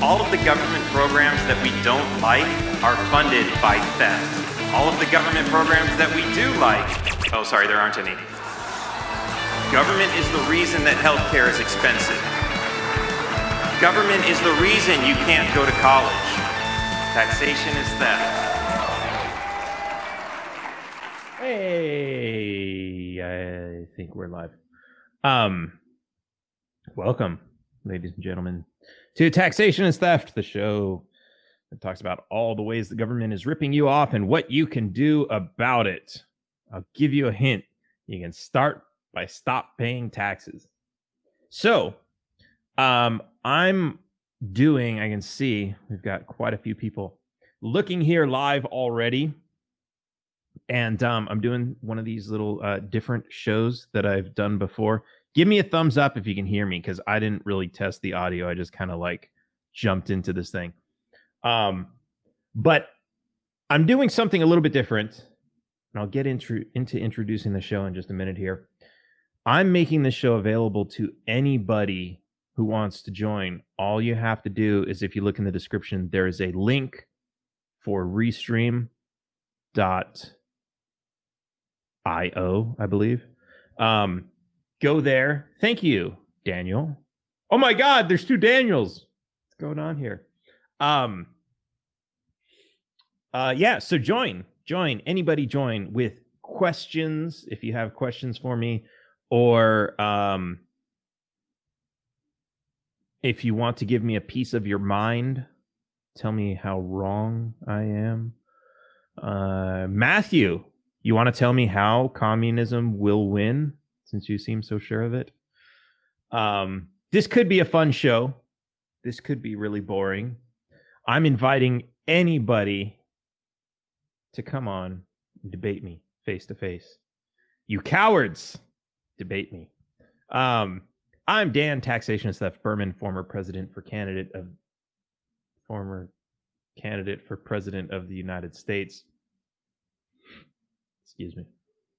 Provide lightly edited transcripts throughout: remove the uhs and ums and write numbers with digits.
All of the government programs that we don't like are funded by theft. All of the government programs that we do like, oh, sorry, there aren't any. Government is the reason that healthcare is expensive. Government is the reason you can't go to college. Taxation is theft. Hey, I think we're live. Welcome, ladies and gentlemen, to Taxation is Theft, the show that talks about all the ways the government is ripping you off and what you can do about it. I'll give you a hint. You can start by stop paying taxes. So, I can see we've got quite a few people looking here live already. And I'm doing one of these little different shows that I've done before. Give me a thumbs up if you can hear me, because I didn't really test the audio. I just kind of jumped into this thing. But I'm doing something a little bit different. And I'll get into introducing the show in just a minute here. I'm making this show available to anybody who wants to join. All you have to do is, if you look in the description, there is a link for Restream.io, I believe. Go there. Thank you, Daniel. Oh my God, there's two Daniels. What's going on here? Yeah, so join. Anybody join with questions if you have questions for me, or if you want to give me a piece of your mind, tell me how wrong I am. Matthew, you want to tell me how communism will win, since you seem so sure of it? This could be a fun show. This could be really boring. I'm inviting anybody to come on and debate me face to face. You cowards, debate me. I'm Dan, Taxation is Theft Berman, former candidate for president of the United States. Excuse me.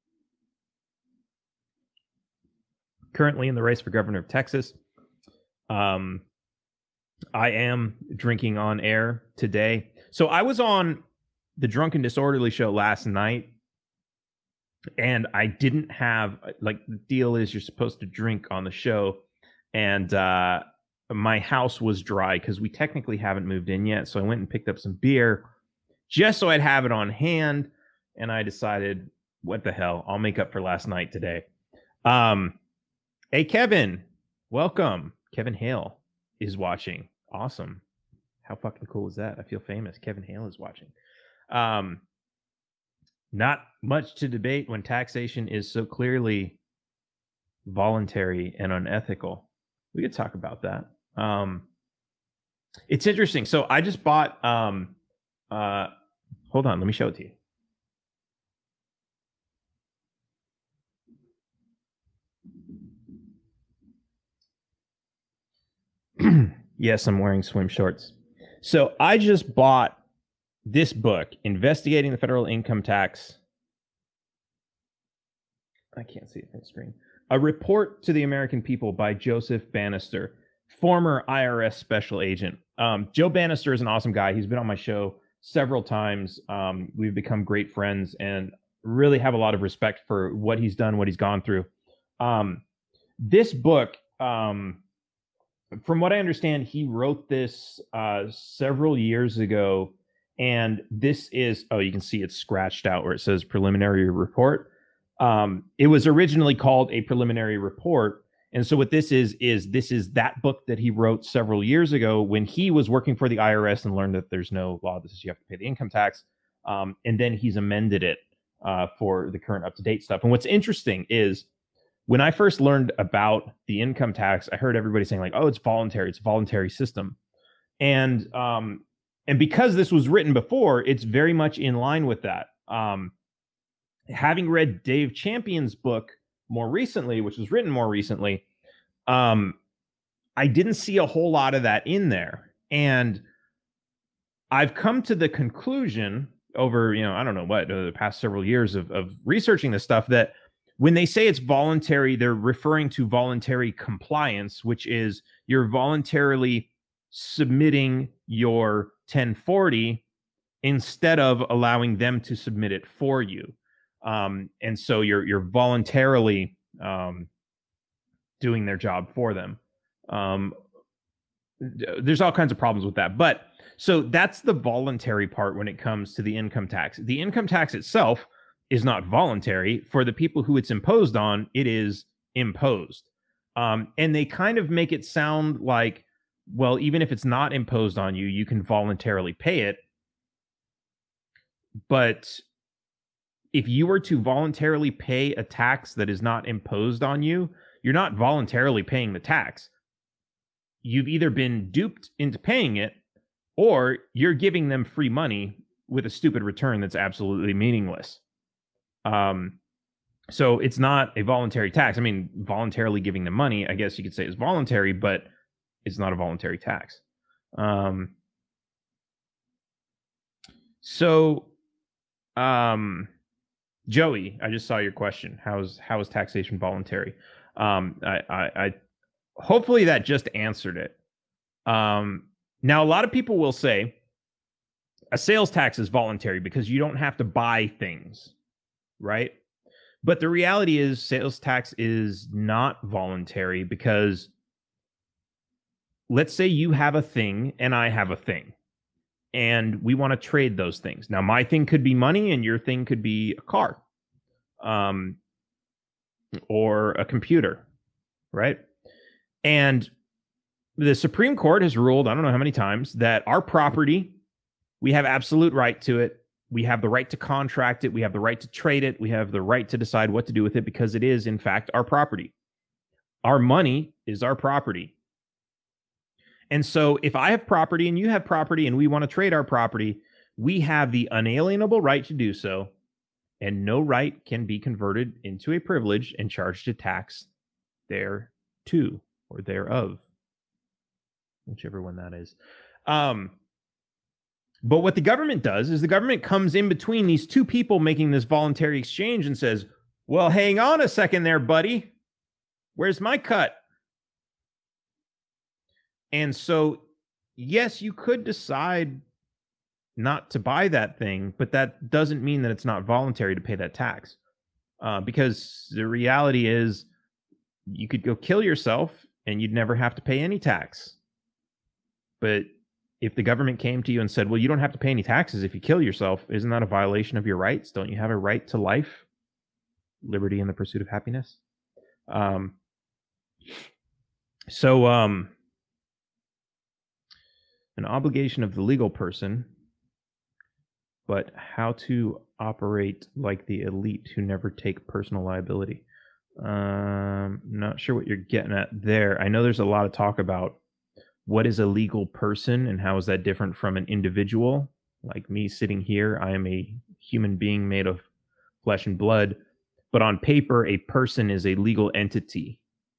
Currently in the race for governor of Texas. I am drinking on air today. So I was on the Drunk and Disorderly show last night, and I didn't have, the deal is you're supposed to drink on the show, and my house was dry because we technically haven't moved in yet. So I went and picked up some beer just so I'd have it on hand, and I decided, what the hell, I'll make up for last night today. Hey, Kevin, welcome. Kevin Hale is watching. Awesome. How fucking cool is that? I feel famous. Kevin Hale is watching. Not much to debate when taxation is so clearly voluntary and unethical. We could talk about that. It's interesting. So I just bought, hold on, let me show it to you. Yes, I'm wearing swim shorts. So I just bought this book, Investigating the Federal Income Tax. I can't see it from the screen. A Report to the American People by Joseph Bannister, former IRS special agent. Joe Bannister is an awesome guy. He's been on my show several times. We've become great friends and really have a lot of respect for what he's done, what he's gone through. This book, from what I understand, he wrote this several years ago, and this is, you can see it's scratched out where it says preliminary report. It was originally called a preliminary report, and so what this is that book that he wrote several years ago when he was working for the IRS and learned that there's no law that says you have to pay the income tax, and then he's amended it for the current up-to-date stuff. And what's interesting is, when I first learned about the income tax, I heard everybody saying oh, it's voluntary. It's a voluntary system. And because this was written before, it's very much in line with that. Having read Dave Champion's book more recently, which was written more recently, I didn't see a whole lot of that in there. And I've come to the conclusion over, I don't know what, the past several years of researching this stuff, that when they say it's voluntary, they're referring to voluntary compliance, which is you're voluntarily submitting your 1040 instead of allowing them to submit it for you. And so you're voluntarily doing their job for them. There's all kinds of problems with that. But so that's the voluntary part when it comes to the income tax. The income tax itself is not voluntary. For the people who it's imposed on, it is imposed. And they kind of make it sound like, well, even if it's not imposed on you, you can voluntarily pay it. But if you were to voluntarily pay a tax that is not imposed on you, you're not voluntarily paying the tax. You've either been duped into paying it, or you're giving them free money with a stupid return that's absolutely meaningless. So it's not a voluntary tax. I mean, voluntarily giving them money, I guess you could say is voluntary, but it's not a voluntary tax. Joey, I just saw your question. How is taxation voluntary? I hopefully that just answered it. Now, a lot of people will say a sales tax is voluntary because you don't have to buy things, right? But the reality is sales tax is not voluntary because let's say you have a thing and I have a thing and we want to trade those things. Now, my thing could be money and your thing could be a car or a computer, right? And the Supreme Court has ruled, I don't know how many times, that our property, we have absolute right to it. We have the right to contract it. We have the right to trade it. We have the right to decide what to do with it because it is, in fact, our property. Our money is our property. And so if I have property and you have property and we want to trade our property, we have the unalienable right to do so. And no right can be converted into a privilege and charged a tax thereto or thereof, whichever one that is. But what the government does is the government comes in between these two people making this voluntary exchange and says, well, hang on a second there, buddy. Where's my cut? And so, yes, you could decide not to buy that thing, but that doesn't mean that it's not voluntary to pay that tax. Because the reality is you could go kill yourself and you'd never have to pay any tax. But if the government came to you and said, well, you don't have to pay any taxes if you kill yourself, isn't that a violation of your rights? Don't you have a right to life, liberty, and the pursuit of happiness? An obligation of the legal person, but how to operate like the elite who never take personal liability. Not sure what you're getting at there. I know there's a lot of talk about what is a legal person and how is that different from an individual? Like me sitting here, I am a human being made of flesh and blood, but on paper, a person is a legal entity,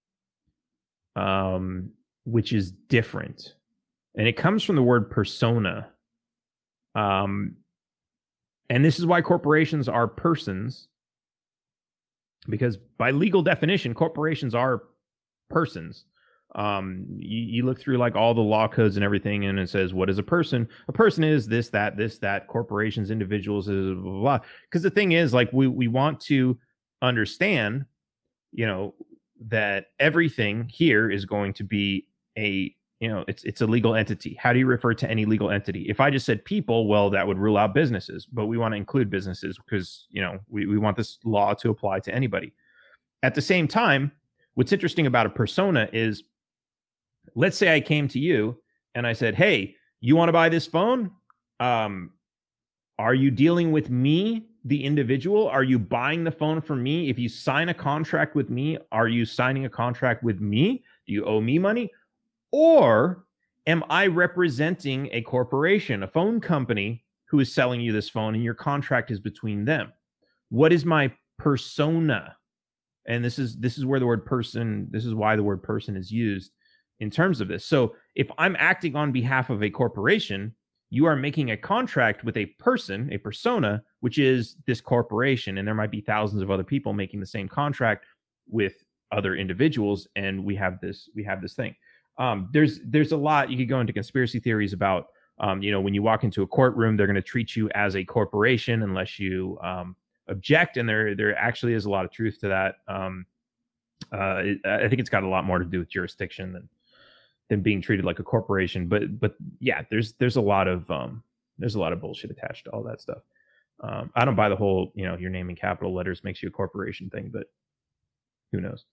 which is different. And it comes from the word persona. And this is why corporations are persons, because by legal definition, corporations are persons. You look through like all the law codes and everything, and it says, what is a person? A person is this, that, corporations, individuals, is blah, blah, blah. Because the thing is, like, we want to understand, that everything here is going to be it's a legal entity. How do you refer to any legal entity? If I just said people, well, that would rule out businesses, but we want to include businesses because, we want this law to apply to anybody. At the same time, what's interesting about a persona is, let's say I came to you and I said, hey, you want to buy this phone? Are you dealing with me, the individual? Are you buying the phone from me? If you sign a contract with me, are you signing a contract with me? Do you owe me money? Or am I representing a corporation, a phone company who is selling you this phone and your contract is between them? What is my persona? And this is where the word person, this is why the word person is used in terms of this. So if I'm acting on behalf of a corporation, you are making a contract with a person, a persona, which is this corporation. And there might be thousands of other people making the same contract with other individuals. And we have this thing. There's a lot you could go into conspiracy theories about. When you walk into a courtroom, they're going to treat you as a corporation unless you object, and there actually is a lot of truth to that. I think it's got a lot more to do with jurisdiction than being treated like a corporation. But yeah, there's a lot of bullshit attached to all that stuff. I don't buy the whole your name in capital letters makes you a corporation thing, but who knows?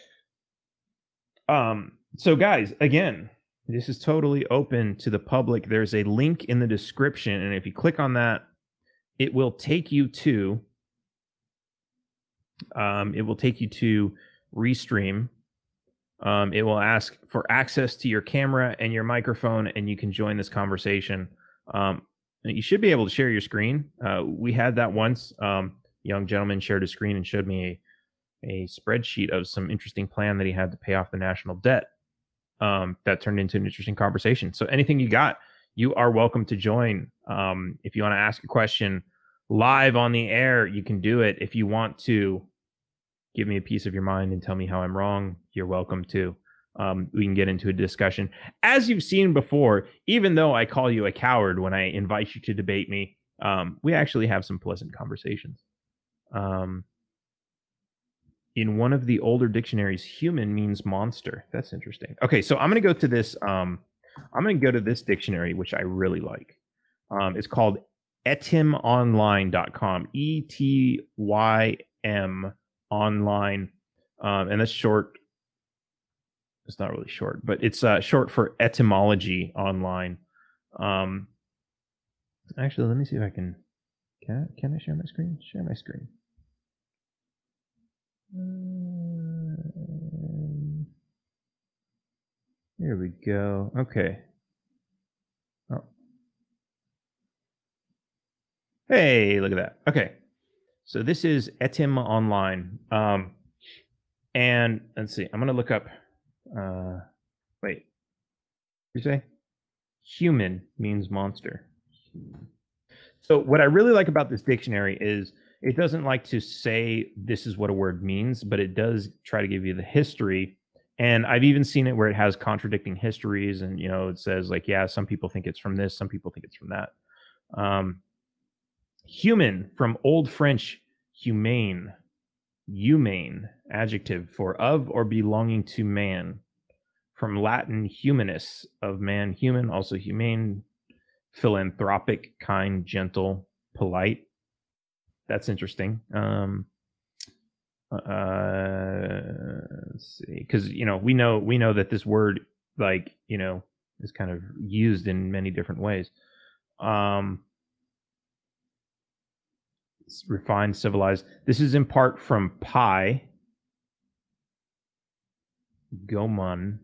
So guys, again, this is totally open to the public. There's a link in the description, and if you click on that, it will take you to Restream. It will ask for access to your camera and your microphone, and you can join this conversation. You should be able to share your screen. We had that once. Young gentleman shared his screen and showed me a spreadsheet of some interesting plan that he had to pay off the national debt. That turned into an interesting conversation. So anything you got, you are welcome to join. If you want to ask a question live on the air, you can do it. If you want to give me a piece of your mind and tell me how I'm wrong, you're welcome to. We can get into a discussion. As you've seen before, even though I call you a coward when I invite you to debate me, we actually have some pleasant conversations. In one of the older dictionaries, human means monster. That's interesting. Okay, so I'm going to go to this. I'm going to go to this dictionary, which I really like. It's called etymonline.com. ETYM online, and that's short. It's not really short, but it's short for etymology online. Actually, let me see if I can I share my screen? Share my screen. Here we go. Okay. Oh. Hey, look at that. Okay. So this is Etym Online. And let's see. I'm going to look up. Wait. You say? Human means monster. So what I really like about this dictionary is it doesn't like to say this is what a word means, but it does try to give you the history. And I've even seen it where it has contradicting histories, and it says like, yeah, some people think it's from this, some people think it's from that. Human, from Old French humane, adjective for of or belonging to man. From Latin humanus, of man, human, also humane, philanthropic, kind, gentle, polite. That's interesting. Let's see, because we know that this word is kind of used in many different ways. It's refined, civilized. This is in part from pi, gomon,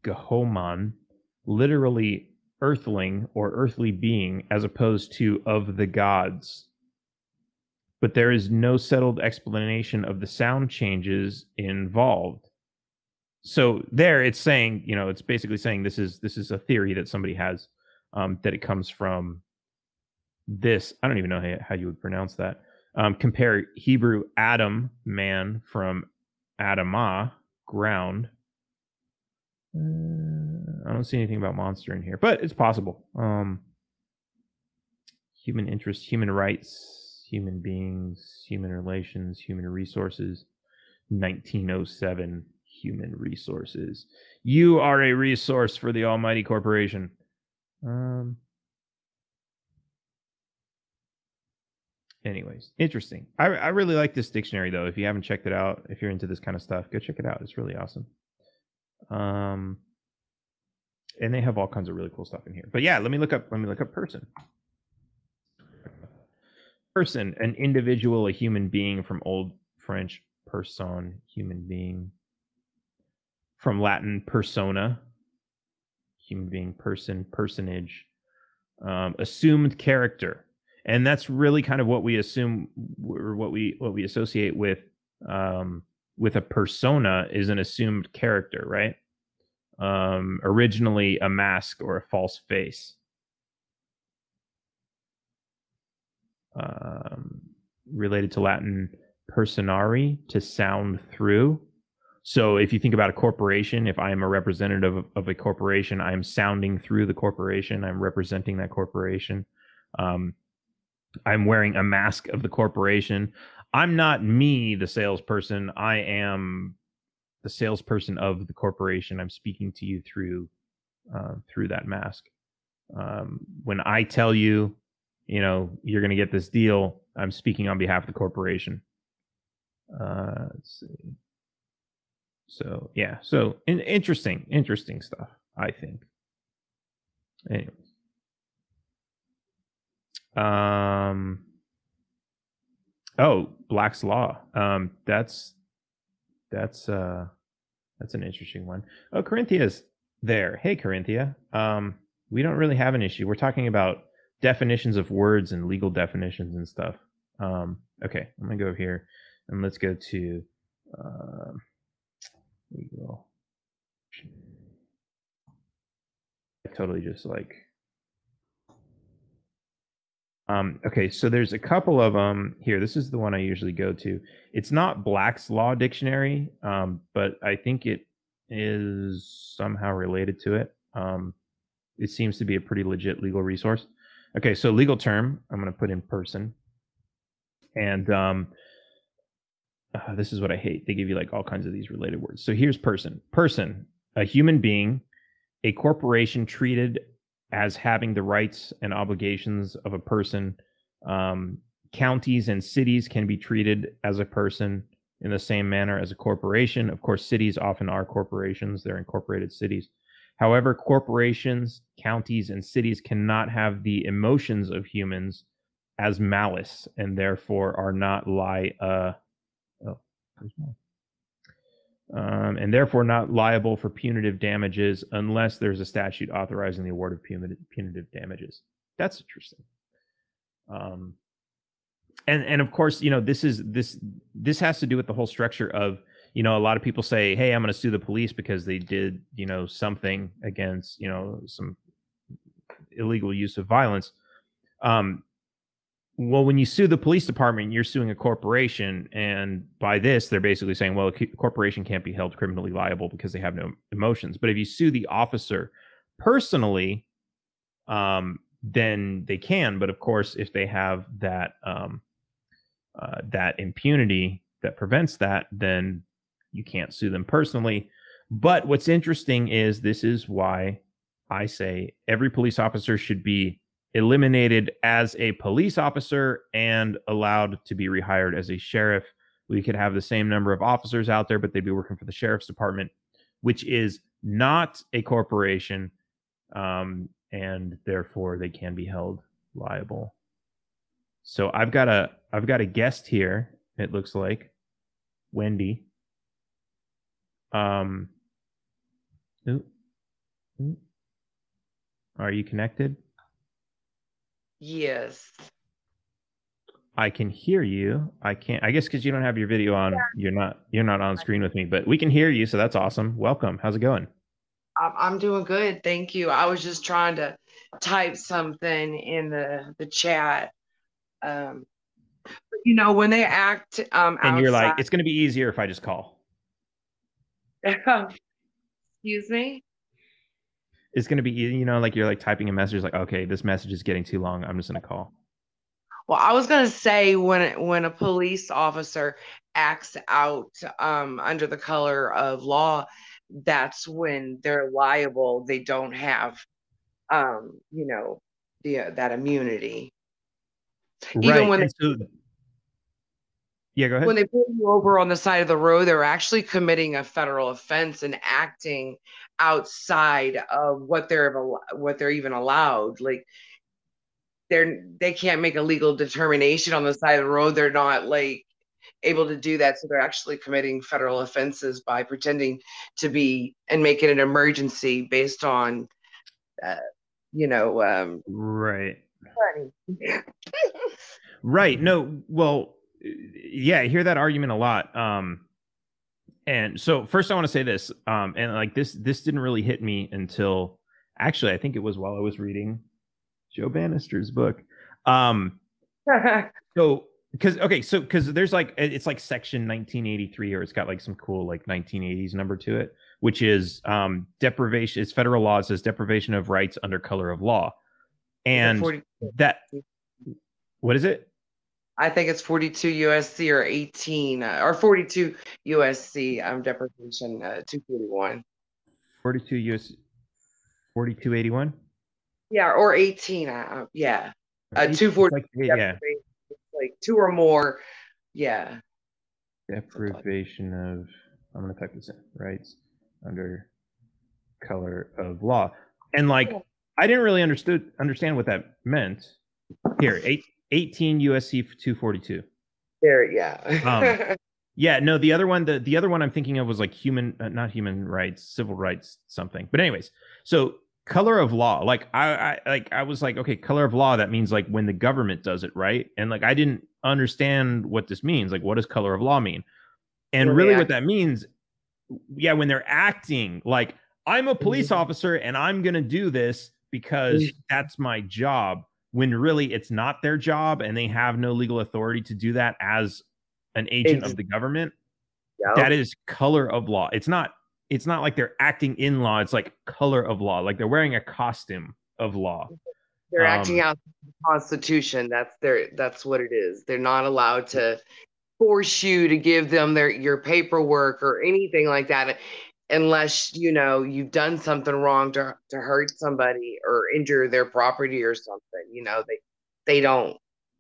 literally earthling or earthly being, as opposed to of the gods. But there is no settled explanation of the sound changes involved. So there, it's saying, it's basically saying this is a theory that somebody has, that it comes from this. I don't even know how you would pronounce that. Compare Hebrew Adam, man, from Adamah, ground. I don't see anything about monster in here, but it's possible. Human interests, human rights, human beings, human relations, human resources. 1907, human resources. You are a resource for the almighty corporation. Anyways, interesting. I really like this dictionary, though. If you haven't checked it out, if you're into this kind of stuff, go check it out. It's really awesome. And they have all kinds of really cool stuff in here. But yeah, let me look up person. Person, an individual, a human being, from Old French person, human being. From Latin persona, human being, person, personage, assumed character. And that's really kind of what we assume, or what we associate with a persona is an assumed character, right? Originally a mask or a false face. Related to Latin personare, to sound through. So if you think about a corporation, if I am a representative of a corporation, I'm sounding through the corporation. I'm representing that corporation. I'm wearing a mask of the corporation. I'm not me, the salesperson. I am the salesperson of the corporation. I'm speaking to you through that mask. When I tell you, you're going to get this deal, I'm speaking on behalf of the corporation. Let's see. So yeah, interesting stuff, I think. Anyways. Oh, Black's Law. That's an interesting one. Oh, Corinthia's there. Hey, Corinthia. We don't really have an issue. We're talking about definitions of words and legal definitions and stuff. Okay, I'm gonna go here and let's go to legal. Totally just like. Okay, so there's a couple of them here. This is the one I usually go to. It's not Black's Law Dictionary, but I think it is somehow related to it. It seems to be a pretty legit legal resource. Okay, so legal term, I'm going to put in person. And this is what I hate. They give you like all kinds of these related words. So here's person. Person, a human being, a corporation treated as having the rights and obligations of a person. Counties and cities can be treated as a person in the same manner as a corporation. Of course, cities often are corporations. They're incorporated cities. However, corporations, counties, and cities cannot have the emotions of humans as malice, and therefore are not and therefore not liable for punitive damages unless there's a statute authorizing the award of punitive damages. That's interesting. And of course, this has to do with the whole structure of, a lot of people say, hey, I'm going to sue the police because they did, something against, some illegal use of violence. Well, when you sue the police department, you're suing a corporation. And by this, they're basically saying, well, a corporation can't be held criminally liable because they have no emotions. But if you sue the officer personally, then they can. But of course, if they have that that impunity that prevents that, then you can't sue them personally. But what's interesting is this is why I say every police officer should be eliminated as a police officer and allowed to be rehired as a sheriff. We could have the same number of officers out there, but they'd be working for the sheriff's department, which is not a corporation, and therefore they can be held liable. So I've got a guest here. It looks like Wendy. Are you connected? Yes. I can hear you. I can't. I guess because you don't have your video on, you're not on screen with me. But we can hear you, so that's awesome. Welcome. How's it going? I'm doing good, thank you. I was just trying to type something in the chat. When they act and outside, you're like, it's going to be easier if I just call. Excuse me. It's going to be, like you're like typing a message, like, okay, this message is getting too long. I'm just going to call. Well, I was going to say when a police officer acts out under the color of law, that's when they're liable. They don't have, that immunity. Right. Even when yeah, go ahead. When they pull you over on the side of the road, they're actually committing a federal offense and acting outside of what they're even allowed. Like they can't make a legal determination on the side of the road. They're not like able to do that, so they're actually committing federal offenses by pretending to be and make it an emergency based on, right. Right. No. Well. Yeah, I hear that argument a lot. And so first I want to say this, and like this didn't really hit me until actually I think it was while I was reading Joe Bannister's book. So because there's like it's like section 1983, or it's got like some cool like 1980s number to it, which is deprivation. It's federal law. It says deprivation of rights under color of law, and 40, that what is it? I think it's 42 USC or 18 or 42 USC deprivation 241. 42 US 4281. Yeah, or 18. Yeah, 240. Like, yeah, like two or more. Yeah. deprivation of. I'm gonna type this in. Rights under color of law, and like I didn't really understand what that meant. Here, 18 USC 242. There, yeah. Yeah, no, the other one, the other one I'm thinking of was like not human rights, civil rights, something. But anyways, so color of law, like I was like, okay, color of law, that means like when the government does it, right? And like I didn't understand what this means. Like, what does color of law mean? And really, what that means, yeah, when they're acting like I'm a police officer and I'm gonna do this because that's my job, when really it's not their job and they have no legal authority to do that as an agent of the government. Yep. That is color of law. It's not like they're acting in law. It's like color of law. Like they're wearing a costume of law. They're acting out the Constitution. That's what it is. They're not allowed to force you to give them your paperwork or anything like that, unless you've done something wrong to hurt somebody or injure their property or something. They don't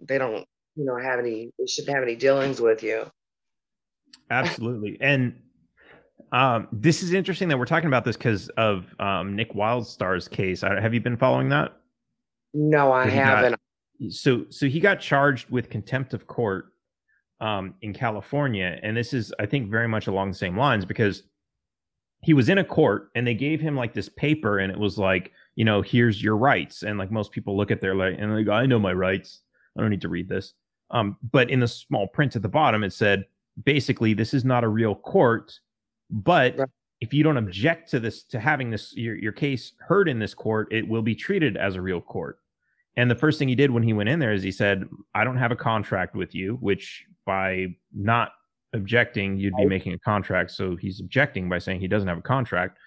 have any, they shouldn't have any dealings with you. Absolutely. And this is interesting that we're talking about this because of Nick Wildstar's case. Have you been following that? No, I haven't. So he got charged with contempt of court in California, and this is, I think, very much along the same lines, because he was in a court and they gave him like this paper, and it was like, here's your rights. And like most people look at their and they go, I know my rights, I don't need to read this. But in the small print at the bottom, it said, basically, this is not a real court, but if you don't object to this, to having this, your case heard in this court, it will be treated as a real court. And the first thing he did when he went in there is he said, I don't have a contract with you, which by not objecting, you'd be making a contract. So he's objecting by saying he doesn't have a contract.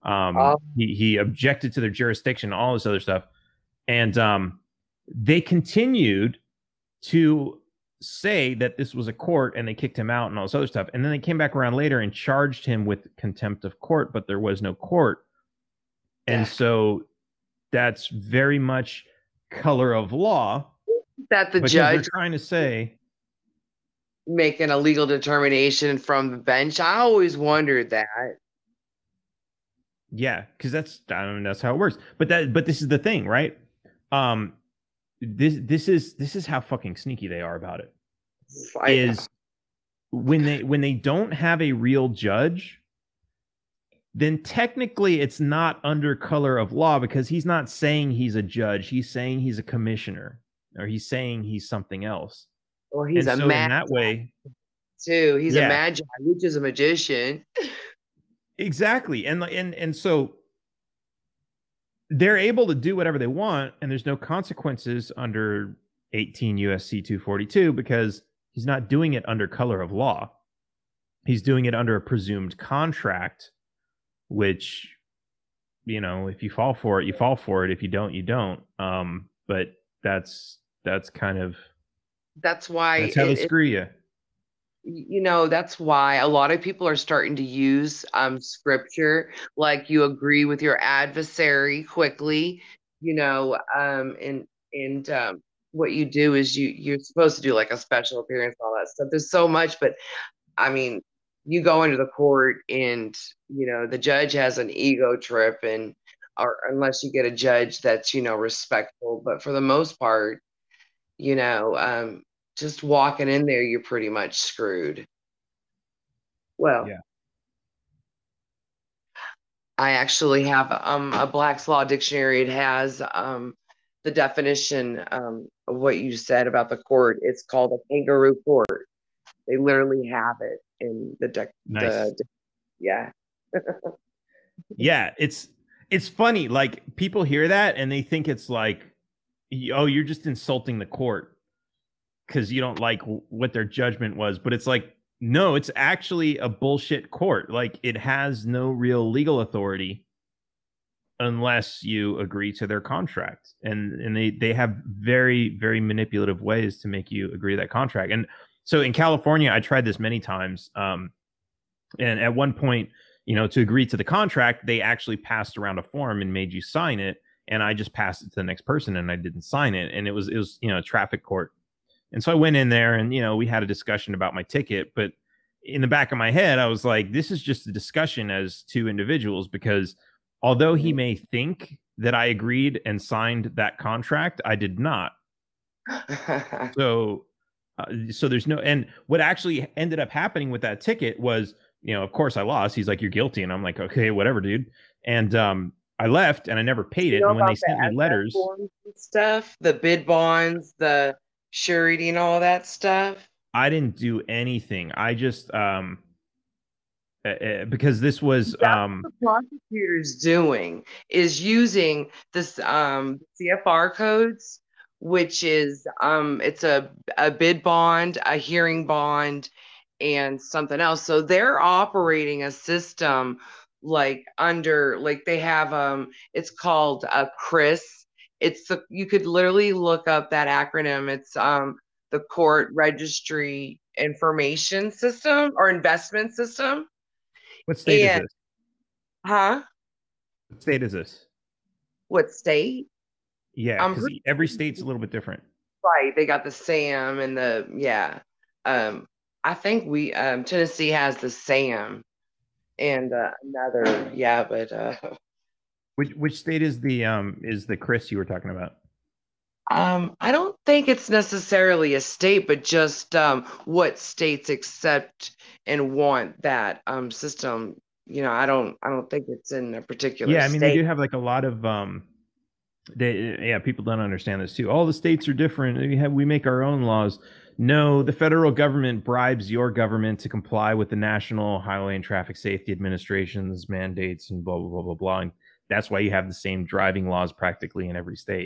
He objected to their jurisdiction, all this other stuff. And they continued to say that this was a court, and they kicked him out and all this other stuff. And then they came back around later and charged him with contempt of court, but there was no court. And so that's very much color of law. That the judge is trying to say, making a legal determination from the bench. I always wondered that. Yeah, because that's how it works. But this is the thing, right? This is how fucking sneaky they are about it. Is when they don't have a real judge, then technically it's not under color of law, because he's not saying he's a judge. He's saying he's a commissioner, or he's saying he's something else. Or he's a magi in that way too. He's a magi, which is a magician. Exactly. And so they're able to do whatever they want, and there's no consequences under 18 USC 242, because he's not doing it under color of law. He's doing it under a presumed contract, which, if you fall for it, you fall for it. If you don't, you don't. But that's kind of, that's why that's how they screw you. That's why a lot of people are starting to use scripture, like you agree with your adversary quickly, and what you do is you're supposed to do like a special appearance, all that stuff. There's so much, but I mean, you go into the court and the judge has an ego trip, or unless you get a judge that's respectful, but for the most part, just walking in there, you're pretty much screwed. Well, yeah. I actually have a Black's Law dictionary. It has the definition of what you said about the court. It's called a kangaroo court. They literally have it in the nice. Yeah. Yeah, it's funny. Like, people hear that and they think it's like, oh, you're just insulting the court. because you don't like what their judgment was. But it's like, no, it's actually a bullshit court. Like, it has no real legal authority unless you agree to their contract, and they have very, very manipulative ways to make you agree to that contract. And so in California, I tried this many times, and at one point, to agree to the contract, they actually passed around a form and made you sign it, and I just passed it to the next person and I didn't sign it, and it was a traffic court. And so I went in there and we had a discussion about my ticket, but in the back of my head I was like, this is just a discussion as two individuals, because although he may think that I agreed and signed that contract, I did not. So there's no, and what actually ended up happening with that ticket was, of course I lost. He's like, you're guilty. And I'm like, okay, whatever, dude. And I left and I never paid it. And when they sent me letters, stuff, the bid bonds, the surety and all that stuff. I didn't do anything. I just, because this was what the prosecutor's doing is using this CFR codes, which is it's a bid bond, a hearing bond, and something else. So they're operating a system like they have it's called a CRIS. You could literally look up that acronym. It's the Court Registry Information System or Investment System. What state is this? Huh? What state is this? What state? Yeah, because every state's a little bit different. Right. They got the SAM and I think Tennessee has the SAM and another, but which state is the CRIS you were talking about? I don't think it's necessarily a state, but just what states accept and want that system. I don't think it's in a particular state. They do have like a lot of people don't understand this too. All the states are different. We make our own laws. No, the federal government bribes your government to comply with the National Highway and Traffic Safety Administration's mandates and blah blah blah blah blah. And that's why you have the same driving laws practically in every state.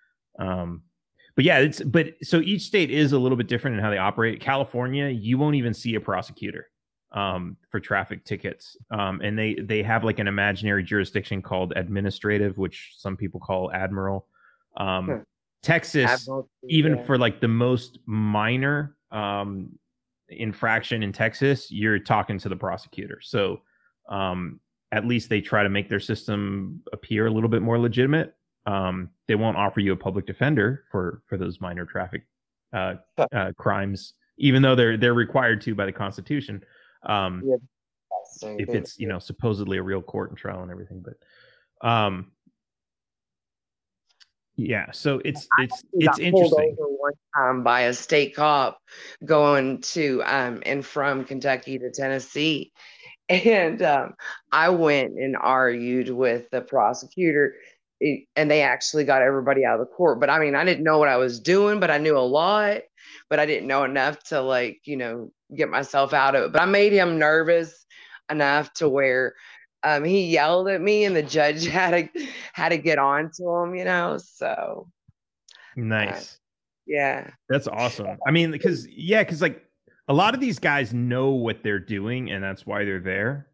So each state is a little bit different in how they operate. California, you won't even see a prosecutor for traffic tickets, and they have like an imaginary jurisdiction called administrative, which some people call admiral. Texas, for like the most minor infraction in Texas, you're talking to the prosecutor. So at least they try to make their system appear a little bit more legitimate. They won't offer you a public defender for those minor traffic crimes, even though they're required to by the Constitution. If it's supposedly a real court and trial and everything, but so it's interesting. Pulled over one time by a state cop going to and from Kentucky to Tennessee, and I went and argued with the prosecutor. And they actually got everybody out of the court. But I didn't know what I was doing, but I knew a lot, but I didn't know enough to get myself out of it. But I made him nervous enough to where he yelled at me and the judge had to get on to him, so. Nice. Yeah. That's awesome. Because like a lot of these guys know what they're doing and that's why they're there.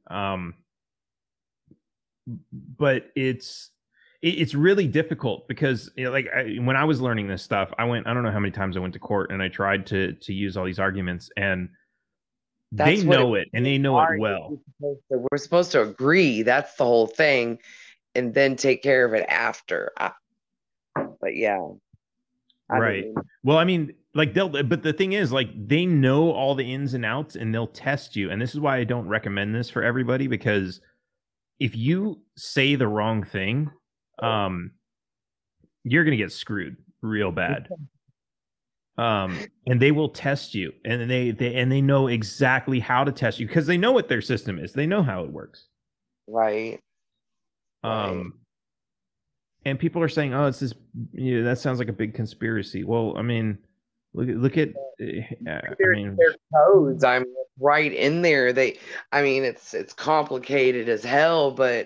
But it's really difficult because when I was learning this stuff, I don't know how many times I went to court and I tried to use all these arguments, and they know it and they know it well. We're supposed to agree. That's the whole thing. And then take care of it after. But yeah. Right. Well, but the thing is, they know all the ins and outs and they'll test you. And this is why I don't recommend this for everybody, because if you say the wrong thing, you're going to get screwed real bad. And they will test you, and they know exactly how to test you because they know what their system is. They know how it works. Right. And people are saying, "Oh, it's this. That sounds like a big conspiracy." Well, look at. Their codes. Right in there. It's complicated as hell, but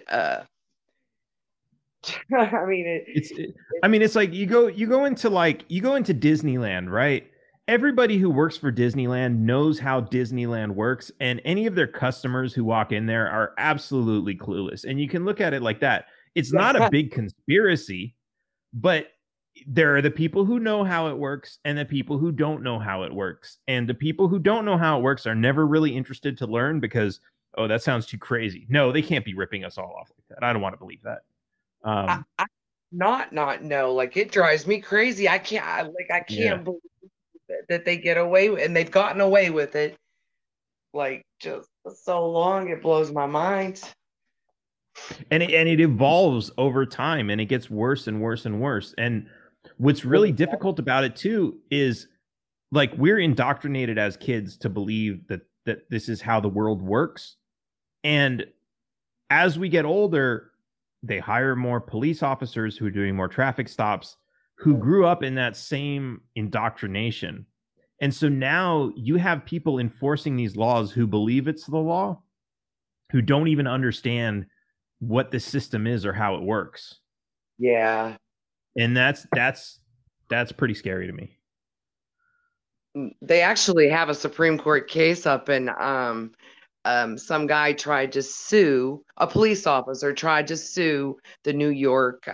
it's like you go into Disneyland, right? everybody who works for Disneyland knows how Disneyland works, and any of their customers who walk in there are absolutely clueless. And you can look at it like that. It's not a big conspiracy, but there are the people who know how it works and the people who don't know how it works. And the people who don't know how it works are never really interested to learn because, oh, that sounds too crazy. No, they can't be ripping us all off like that. I don't want to believe that. I not know. Like, it drives me crazy. I can't believe that they get away with, and they've gotten away with it like just so long. It blows my mind. And it evolves over time, and it gets worse and worse and worse. And what's really difficult about it too is, like, we're indoctrinated as kids to believe that this is how the world works. And as we get older, they hire more police officers who are doing more traffic stops, who grew up in that same indoctrination. And so now you have people enforcing these laws who believe it's the law, who don't even understand what the system is or how it works. Yeah. And that's pretty scary to me. They actually have a Supreme Court case up in some guy tried to sue, a police officer tried to sue the New York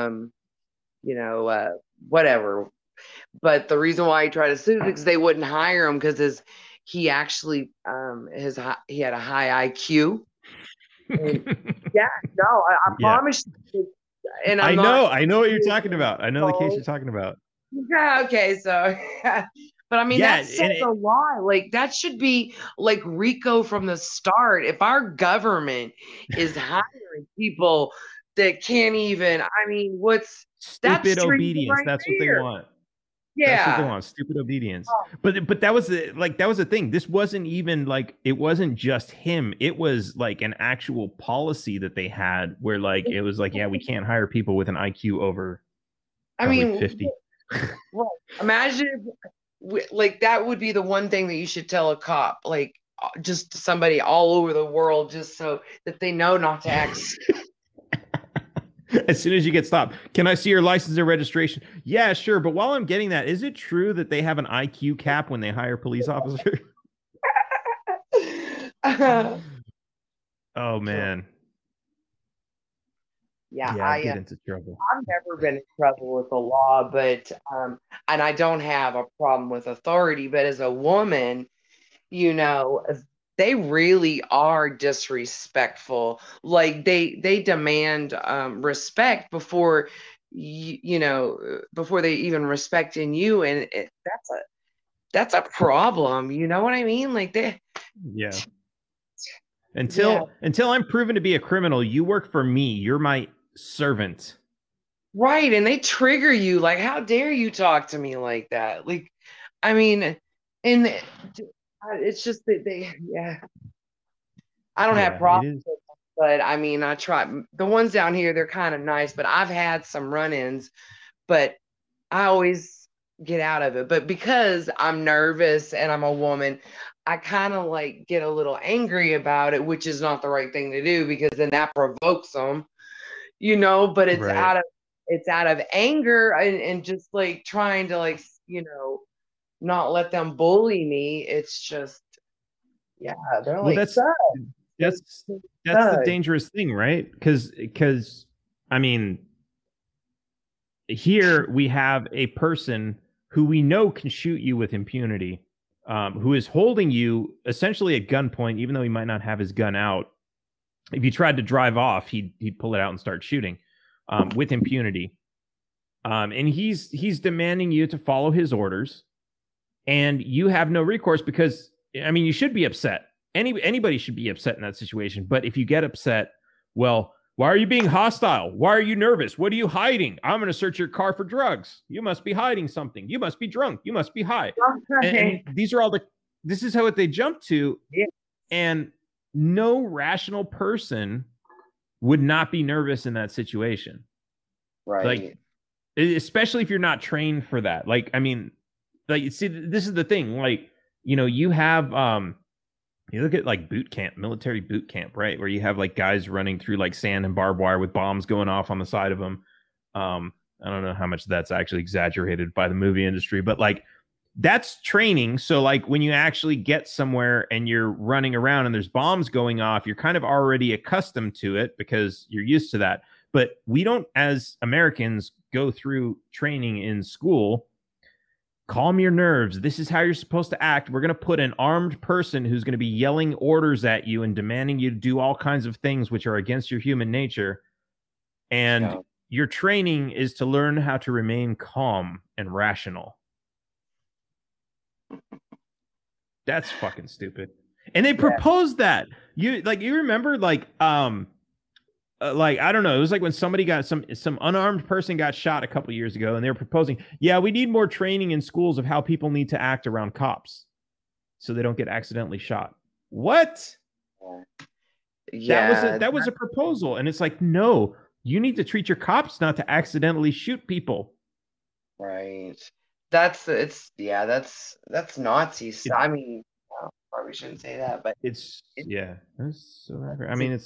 whatever. But the reason why he tried to sue is because they wouldn't hire him because he actually he had a high IQ. Yeah, no, I promise you. And I know what you're talking about. I know the case you're talking about. Yeah, okay, so but I mean, that says a lot. Like, that should be like RICO from the start. If our government is hiring people that can't even, I mean, what's stupid obedience? Right, that's what they want. Yeah, that's what they want. Stupid obedience. But that was the thing. This wasn't even like, it wasn't just him. It was like an actual policy that they had where, like, it was like, yeah, we can't hire people with an IQ over 50. Well, imagine like that would be the one thing that you should tell a cop, like just somebody all over the world, just so that they know not to act. As soon as you get stopped, can I see your license and registration? Yeah, sure. But while I'm getting that, is it true that they have an IQ cap when they hire police officers? Oh man. Yeah, I get into trouble. I've never been in trouble with the law, but and I don't have a problem with authority, but as a woman, they really are disrespectful. Like, they demand respect before before they even respect in you, and that's a problem. You know what I mean? Like, until I'm proven to be a criminal, you work for me. You're my servant. Right. And they trigger you. Like, how dare you talk to me like that? Like, I mean, and it's just that I don't have problems with them, but I mean, I try. The ones down here, they're kind of nice, but I've had some run-ins, but I always get out of it. But because I'm nervous and I'm a woman, I kind of like get a little angry about it, which is not the right thing to do, because then that provokes them, but it's out of anger and just like trying to, like, not let them bully me. It's just, they're like, that's the dangerous thing, right? Because I mean, here we have a person who we know can shoot you with impunity, who is holding you essentially at gunpoint, even though he might not have his gun out. If you tried to drive off, he'd pull it out and start shooting, with impunity. And he's demanding you to follow his orders, and you have no recourse because, I mean, you should be upset. Anybody should be upset in that situation. But if you get upset, well, why are you being hostile? Why are you nervous? What are you hiding? I'm going to search your car for drugs. You must be hiding something. You must be drunk. You must be high. And these are all this is how they jump to. Yeah. And no rational person would not be nervous in that situation. Right. Like, especially if you're not trained for that. Like, I mean, like, see, this is the thing. Like, you have, you look at like boot camp, military boot camp, right? Where you have like guys running through like sand and barbed wire with bombs going off on the side of them. I don't know how much that's actually exaggerated by the movie industry, but like, that's training. So like when you actually get somewhere and you're running around and there's bombs going off, you're kind of already accustomed to it because you're used to that. But we don't, as Americans, go through training in school. Calm your nerves. This is how you're supposed to act. We're going to put an armed person who's going to be yelling orders at you and demanding you to do all kinds of things which are against your human nature. And your training is to learn how to remain calm and rational. That's fucking stupid. And they proposed that. You remember I don't know, it was like when somebody got some unarmed person got shot a couple years ago, and they were proposing, yeah, we need more training in schools of how people need to act around cops so they don't get accidentally shot. What? Yeah, that was a proposal, and it's like, no, you need to treat your cops not to accidentally shoot people. Right. That's Nazi stuff. I mean, probably shouldn't say that, but it's so I mean,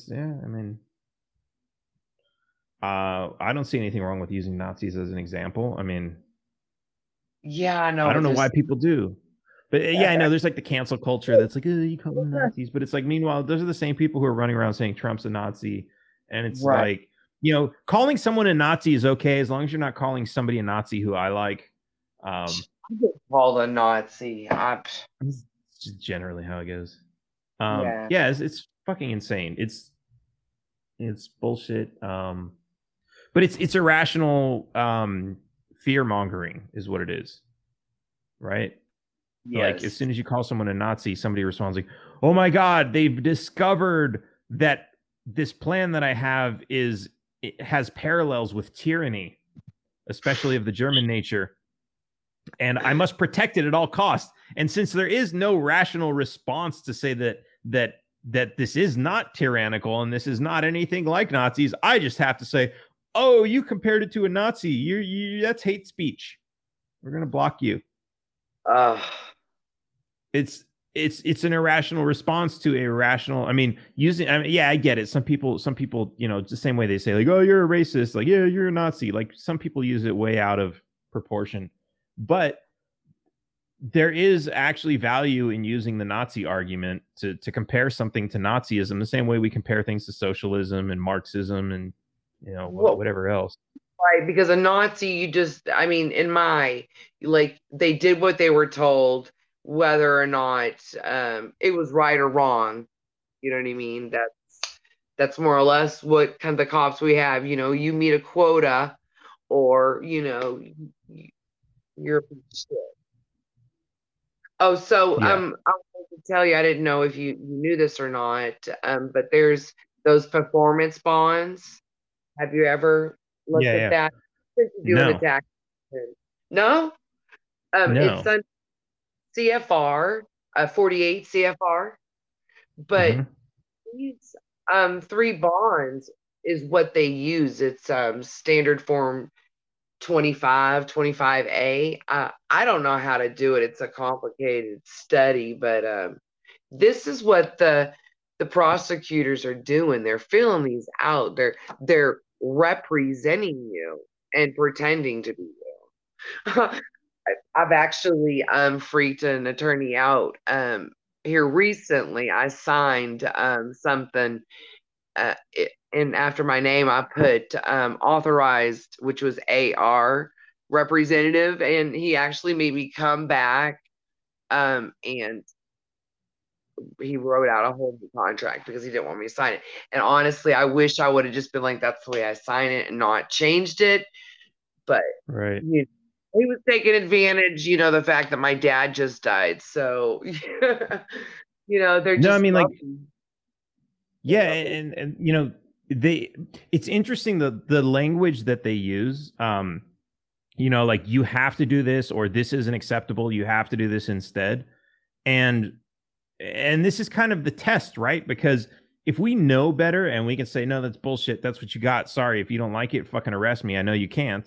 I don't see anything wrong with using Nazis as an example. I mean, yeah, I know. I don't know why people do, but I know there's like the cancel culture that's like, oh, you call them Nazis, but it's like, meanwhile, those are the same people who are running around saying Trump's a Nazi, and it's like, you know, calling someone a Nazi is okay as long as you're not calling somebody a Nazi who I like. I get called a Nazi. It's just generally how it goes. It's fucking insane. It's bullshit. But it's irrational fear mongering is what it is, right? Yes. Like as soon as you call someone a Nazi, somebody responds like, "Oh my God, they've discovered that this plan that I have has parallels with tyranny, especially of the German nature, and I must protect it at all costs." And since there is no rational response to say that this is not tyrannical and this is not anything like Nazis, I just have to say, oh, you compared it to a Nazi. You that's hate speech. We're gonna block you. It's an irrational response to a rational. I mean, I get it. Some people, you know, it's the same way they say like, oh, you're a racist. Like, yeah, you're a Nazi. Like some people use it way out of proportion, but there is actually value in using the Nazi argument to compare something to Nazism the same way we compare things to socialism and Marxism and, you know, whatever else. Right, because a Nazi, they did what they were told, whether or not it was right or wrong. You know what I mean? That's more or less what kind of the cops we have. You know, you meet a quota, or you know, you're shit. Oh, so I wanted to tell you, I didn't know if you knew this or not, but there's those performance bonds. Have you ever looked at that? No. No? No. It's on CFR, 48 CFR, but these 3 bonds is what they use. It's standard form 25A. I don't know how to do it. It's a complicated study, but this is what the prosecutors are doing. They're filling these out. They're representing you and pretending to be you. I've actually freaked an attorney out here recently. I signed something and after my name I put authorized, which was AR representative, and he actually made me come back and he wrote out a whole new contract because he didn't want me to sign it. And honestly, I wish I would have just been like, that's the way I sign it and not changed it. But right. He was taking advantage, you know, the fact that my dad just died. So, you know, they're just. No, I mean, and you know, it's interesting the language that they use. You know, like you have to do this or this isn't acceptable. You have to do this instead. And this is kind of the test, right? Because if we know better and we can say, no, that's bullshit. That's what you got. Sorry. If you don't like it, fucking arrest me. I know you can't.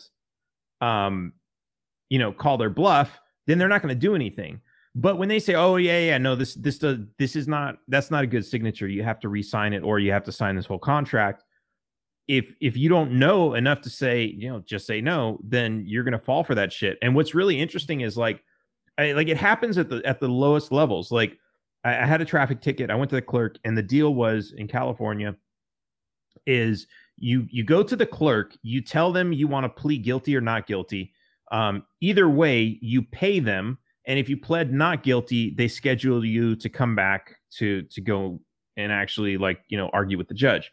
You know, call their bluff, then they're not going to do anything. But when they say, oh yeah, no, that's not a good signature. You have to re-sign it or you have to sign this whole contract. If you don't know enough to say, you know, just say no, then you're going to fall for that shit. And what's really interesting is like like it happens at the lowest levels. Like I had a traffic ticket. I went to the clerk, and the deal was in California is you go to the clerk, you tell them you want to plead guilty or not guilty. Either way, you pay them, and if you pled not guilty, they schedule you to come back to go and actually argue with the judge.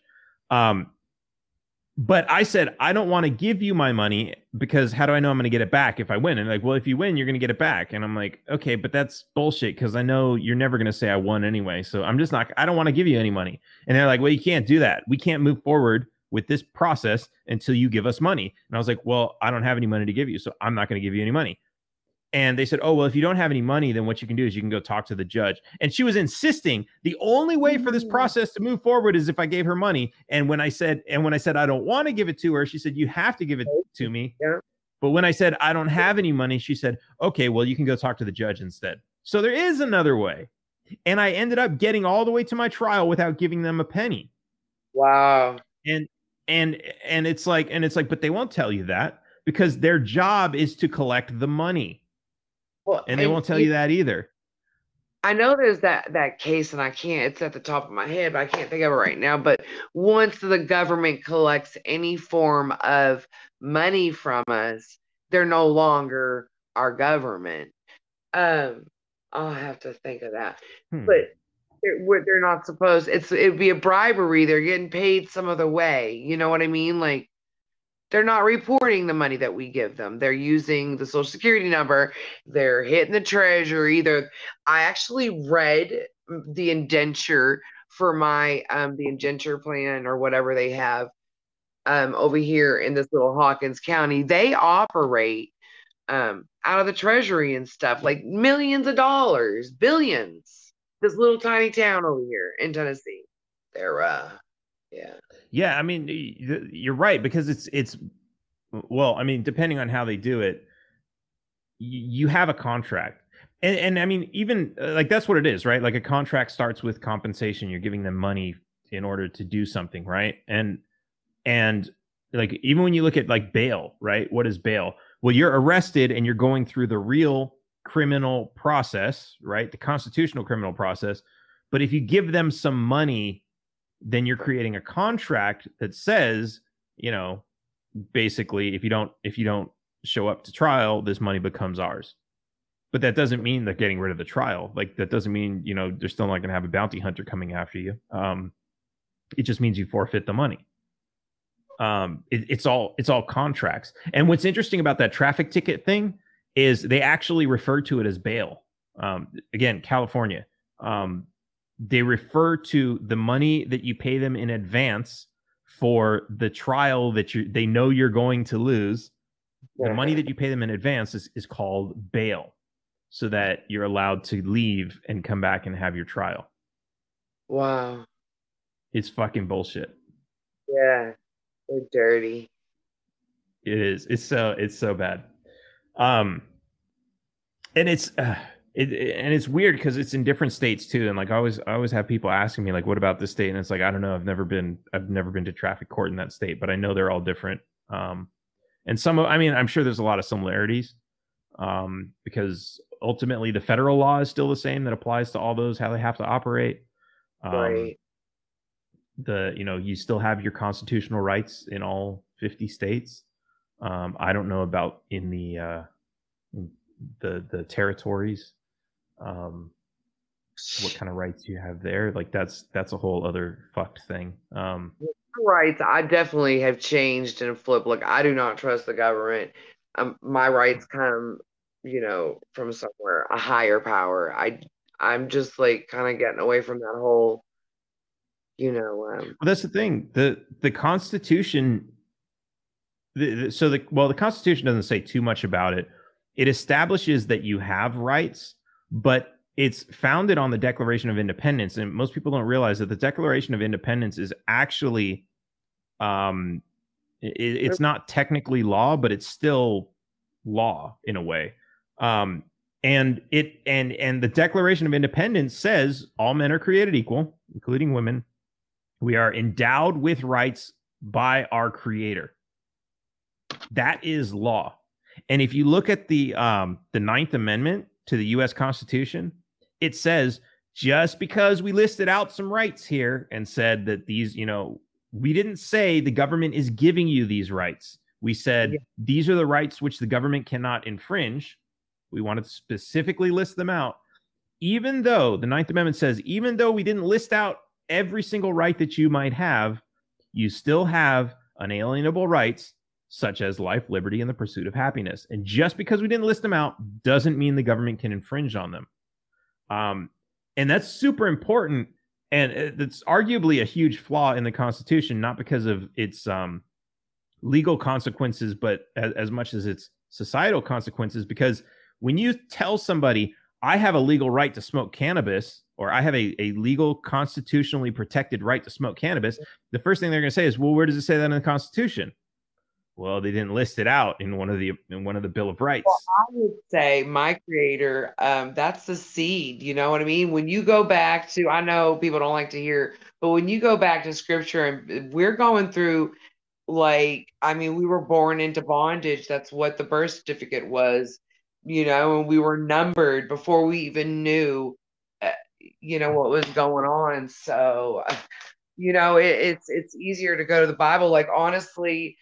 But I said, I don't want to give you my money because how do I know I'm going to get it back if I win? And like, well, if you win, you're going to get it back. And I'm like, okay, but that's bullshit because I know you're never going to say I won anyway. So I'm just not, I don't want to give you any money. And they're like, well, you can't do that. We can't move forward with this process until you give us money. And I was like, well, I don't have any money to give you, so I'm not going to give you any money. And they said, oh, well, if you don't have any money, then what you can do is you can go talk to the judge. And she was insisting the only way for this process to move forward is if I gave her money. And when I said I don't want to give it to her, she said, you have to give it to me. Yeah. But when I said I don't have any money, she said, okay, well, you can go talk to the judge instead. So there is another way. And I ended up getting all the way to my trial without giving them a penny. Wow. And it's like, but they won't tell you that because their job is to collect the money. Well, and they won't tell you that either. I know there's that case, and it's at the top of my head, but I can't think of it right now. But once the government collects any form of money from us, they're no longer our government. I'll have to think of that. But they're not supposed, it'd be a bribery. They're getting paid some other way. You know what I mean? Like, they're not reporting the money that we give them. They're using the Social Security number. They're hitting the Treasury. I actually read the indenture for my the indenture plan or whatever they have over here in this little Hawkins County. They operate out of the Treasury and stuff, like millions of dollars, billions. This little tiny town over here in Tennessee. They're yeah. Yeah, I mean, you're right, because it's well, I mean, depending on how they do it, you have a contract. And I mean, even like that's what it is, right? Like a contract starts with compensation. You're giving them money in order to do something, right? And like even when you look at like bail, right? What is bail? Well, you're arrested and you're going through the real criminal process, right? The constitutional criminal process. But if you give them some money, then you're creating a contract that says, basically, if you don't show up to trial, this money becomes ours. But that doesn't mean they're getting rid of the trial. Like that doesn't mean, they're still not going to have a bounty hunter coming after you. It just means you forfeit the money. It's all contracts. And what's interesting about that traffic ticket thing is they actually refer to it as bail. Again, California. They refer to the money that you pay them in advance for the trial that they know you're going to lose. The money that you pay them in advance is called bail, so that you're allowed to leave and come back and have your trial. Wow. It's fucking bullshit. Yeah. They're dirty. It is. It's so bad. And it's weird because it's in different states too. And like I always have people asking me like, what about this state? And it's like, I don't know. I've never been to traffic court in that state, but I know they're all different. And I'm sure there's a lot of similarities, because ultimately the federal law is still the same that applies to all those, how they have to operate. Right. You still have your constitutional rights in all 50 states. I don't know about in the territories, what kind of rights you have there. Like that's a whole other fucked thing. Rights, I definitely have changed and flipped. Like I do not trust the government. My rights come, from somewhere, a higher power. I'm just like kind of getting away from that whole, Well, that's the thing. The Constitution. The Constitution doesn't say too much about it. It establishes that you have rights, but it's founded on the Declaration of Independence. And most people don't realize that the Declaration of Independence is actually, it's not technically law, but it's still law in a way. And the Declaration of Independence says all men are created equal, including women. We are endowed with rights by our Creator. That is law. And if you look at the Ninth Amendment to the U.S. Constitution, it says just because we listed out some rights here and said that these, we didn't say the government is giving you these rights. We said these are the rights which the government cannot infringe. We wanted to specifically list them out. Even though the Ninth Amendment says, even though we didn't list out every single right that you might have, you still have unalienable rights such as life, liberty, and the pursuit of happiness. And just because we didn't list them out doesn't mean the government can infringe on them. And that's super important. And it's arguably a huge flaw in the Constitution, not because of its legal consequences, but as much as its societal consequences. Because when you tell somebody, I have a legal right to smoke cannabis, or I have a legal constitutionally protected right to smoke cannabis, the first thing they're going to say is, well, where does it say that in the Constitution? Well, they didn't list it out in one of the Bill of Rights. Well, I would say my creator, that's the seed. You know what I mean? When you go back to, I know people don't like to hear, but when you go back to scripture, and we're going through, we were born into bondage. That's what the birth certificate was, and we were numbered before we even knew, what was going on. So, it's easier to go to the Bible. Like, honestly,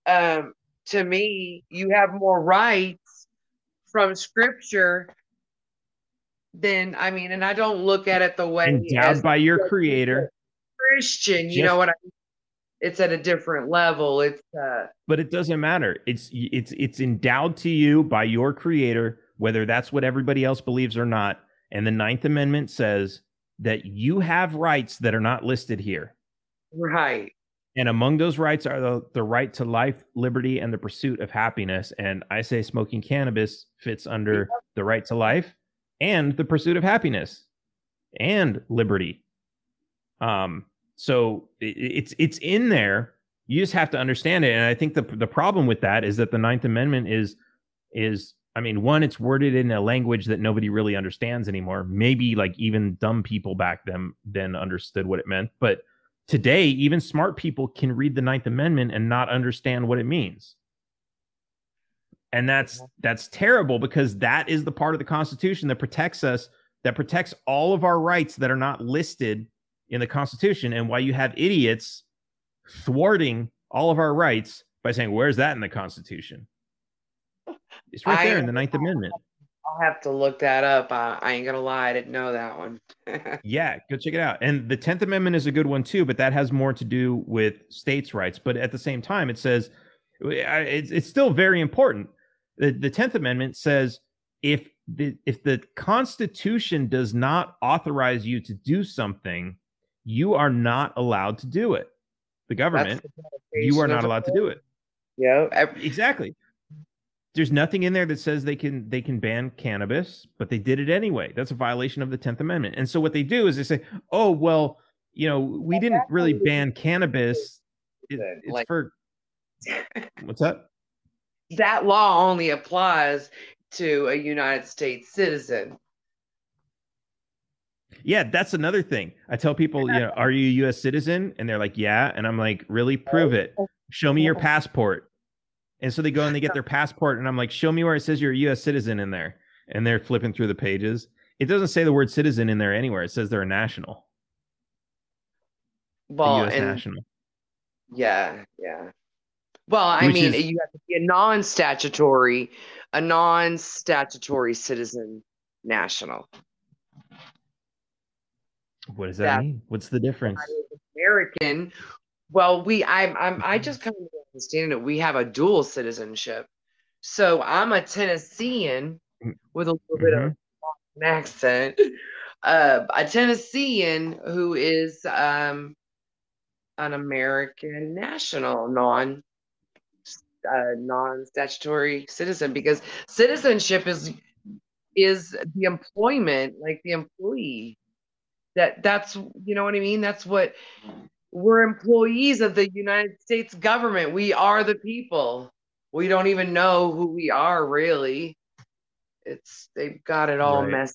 to me, you have more rights from scripture than, and I don't look at it the way endowed by your creator. Christian, you know what I mean? It's at a different level. But it doesn't matter. It's endowed to you by your creator, whether that's what everybody else believes or not. And the Ninth Amendment says that you have rights that are not listed here. Right. And among those rights are the right to life, liberty, and the pursuit of happiness. And I say smoking cannabis fits under the right to life and the pursuit of happiness and liberty. So it's in there. You just have to understand it. And I think the problem with that is that the Ninth Amendment is one, it's worded in a language that nobody really understands anymore. Maybe like even dumb people back then understood what it meant. But today, even smart people can read the Ninth Amendment and not understand what it means. And that's terrible, because that is the part of the Constitution that protects us, that protects all of our rights that are not listed in the Constitution. And why you have idiots thwarting all of our rights by saying, where's that in the Constitution? It's right there in the Ninth Amendment. I'll have to look that up. I ain't gonna lie, I didn't know that one. Yeah, go check it out. And the 10th Amendment is a good one too, but that has more to do with states' rights. But at the same time, it says it's still very important. The 10th Amendment says if the Constitution does not authorize you to do something, you are not allowed to do it. The government, you are not allowed to do it. Yeah, exactly. There's nothing in there that says they can ban cannabis, but they did it anyway. That's a violation of the 10th Amendment. And so what they do is they say, oh, well, we didn't really ban cannabis. It's for what's that? That law only applies to a United States citizen. Yeah, that's another thing. I tell people, are you a U.S. citizen? And they're like, yeah. And I'm like, really? Prove it. Show me your passport. And so they go and they get their passport, and I'm like, show me where it says you're a U.S. citizen in there. And they're flipping through the pages. It doesn't say the word citizen in there anywhere. It says they're a national. Well, U.S. national. Yeah. Well, you have to be a non-statutory citizen national. What does that mean? What's the difference? American. Well, I just kind of understand it. We have a dual citizenship. So I'm a Tennessean with a little bit of an accent. A Tennessean who is an American national, non-statutory citizen, because citizenship is the employment, like the employee. That's you know what I mean? That's what we're employees of the United States government. We are the people. We don't even know who we are, really. They've got it all messed.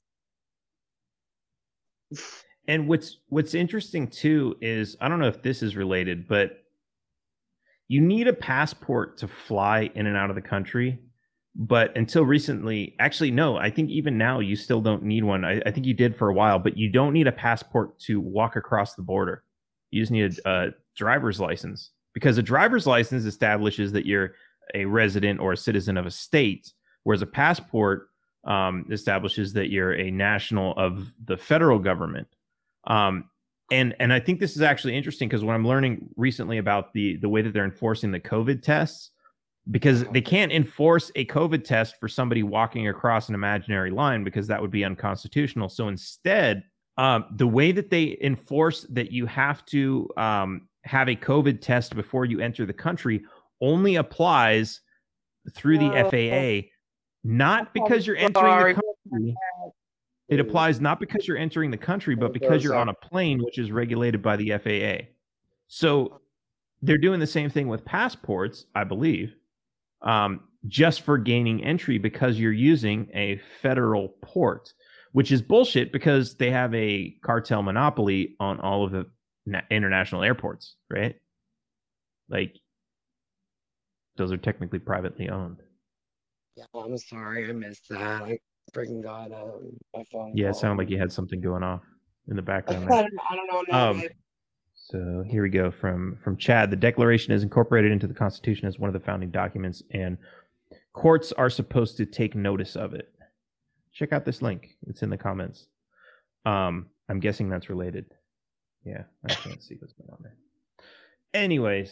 And what's interesting too is, I don't know if this is related, but you need a passport to fly in and out of the country, But until recently, actually, no, I think even now you still don't need one. I think you did for a while, but you don't need a passport to walk across the border. You just need a driver's license, because a driver's license establishes that you're a resident or a citizen of a state, whereas a passport establishes that you're a national of the federal government. And I think this is actually interesting, because when I'm learning recently about the way that they're enforcing the COVID tests, because they can't enforce a COVID test for somebody walking across an imaginary line, because that would be unconstitutional. So instead, the way that they enforce that you have to have a COVID test before you enter the country only applies through the FAA, not because you're entering the country. It applies not because you're entering the country, but because you're on a plane, which is regulated by the FAA. So they're doing the same thing with passports, I believe, just for gaining entry, because you're using a federal port, which is bullshit, because they have a cartel monopoly on all of the international airports, right? Like, those are technically privately owned. Yeah, I'm sorry, I missed that. I freaking got my phone. Yeah, it sounded like you had something going off in the background I there. don't know. So here we go from Chad. The Declaration is incorporated into the Constitution as one of the founding documents, and courts are supposed to take notice of it. Check out this link. It's in the comments. I'm guessing that's related. Yeah, I can't see what's going on there. Anyways,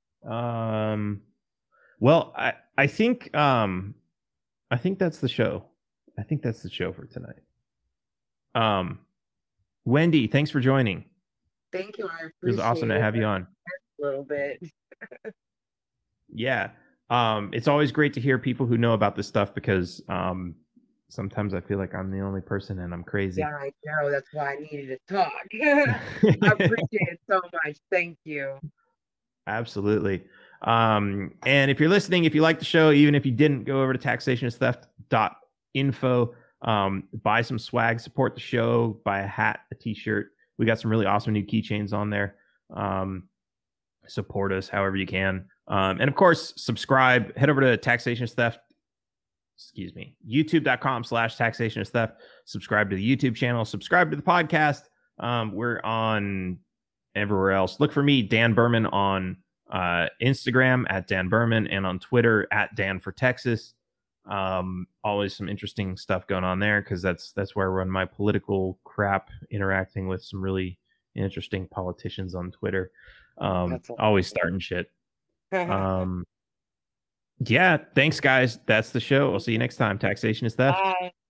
well, I think that's the show. I think that's the show for tonight. Wendy, thanks for joining. Thank you. I appreciate it. It was awesome to have you on. A little bit. Yeah. It's always great to hear people who know about this stuff, because sometimes I feel like I'm the only person and I'm crazy. Yeah, I know. That's why I needed to talk. I appreciate it so much. Thank you. Absolutely. And if you're listening, if you like the show, even if you didn't, go over to taxationistheft.info, buy some swag, support the show, buy a hat, a t-shirt. We got some really awesome new keychains on there. Support us however you can. And of course, subscribe. Head over to youtube.com/taxationistheft. Subscribe to the YouTube channel. Subscribe to the podcast. We're on everywhere else. Look for me, Dan Berman, on Instagram at Dan Berman, and on Twitter at Dan for Texas. Always some interesting stuff going on there, because that's where I run my political crap, interacting with some really interesting politicians on Twitter. Always starting shit. Yeah, thanks guys. That's the show. I'll see you next time. Taxation is Theft. Bye.